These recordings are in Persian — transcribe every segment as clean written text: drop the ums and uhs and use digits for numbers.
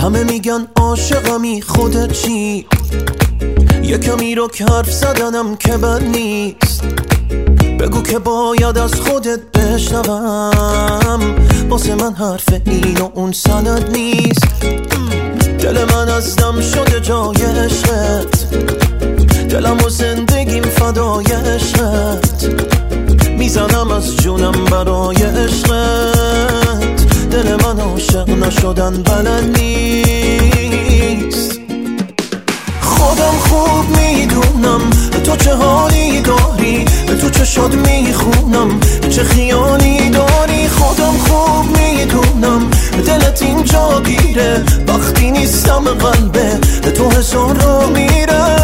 همه میگن عاشقمی، خودت چی؟ یه کمی رو که حرف زدنم که بد نیست، بگو که باید از خودت بشنوم. واسه من حرف این و اون سند نیست. دل من از دم شده جای عشقت، دلم و زندگیم فدای عشقت، میزنم از جونم برای عشقت. دل من عاشق نشدن بلد نیست. خودم خوب میدونم تو چه حالی داری، تو چه شاد میخونم چه خیالی داری. خودم خوب میدونم دلت اینجا گیره، وقتی نیستم قلبه تو هزار رو میره.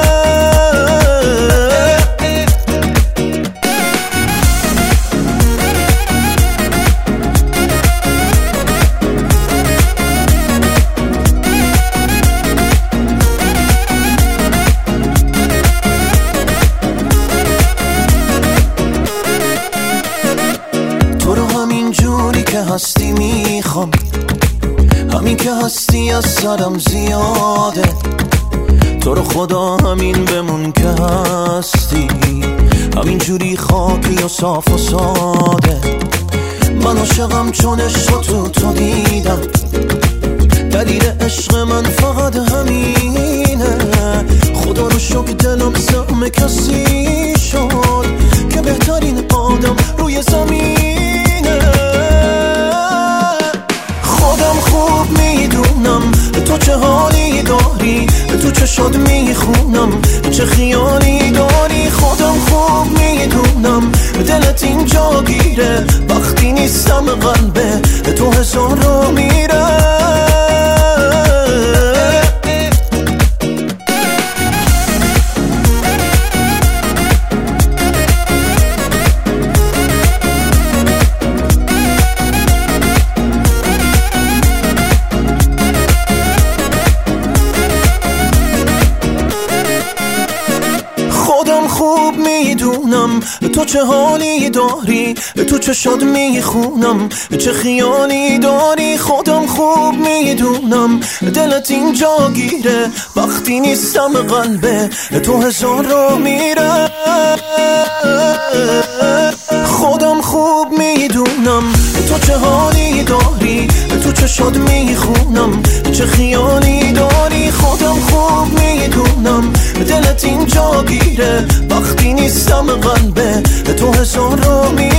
هستی میخوام، همین که هستی از سرم زیاده. تو رو خدا همین بمون که هستی، همین جوری خاکی و صاف و ساده. من عاشقم چون عشق تو دیدم، دلیل عشق من فقط همینه. خدا رو شکر دلم سهم کسی شد که بهترین آدم روی زمینه. خودم خوب میدونم تو چه حالی داری، تو چه شاد میخونم چه خیالی داری. خودم خوب میدونم دلت اینجا گیره، وقتی نیستم قلبه تو هزار رو میره. خوب میدونم تو چه حالی داری، تو چه شاد میخونم چه خیالی داری. خودم خوب میدونم دلت اینجا گیره، وقتی نیستم قلبه تو هزار رو میره. خودم خوب میدونم تو چه حالی داری، تو چه شاد میخونم چه خیالی داری. خودم خوب میدونم دلت اینجا گیره، وقتی نیستم قلبه تو هزار رو میره.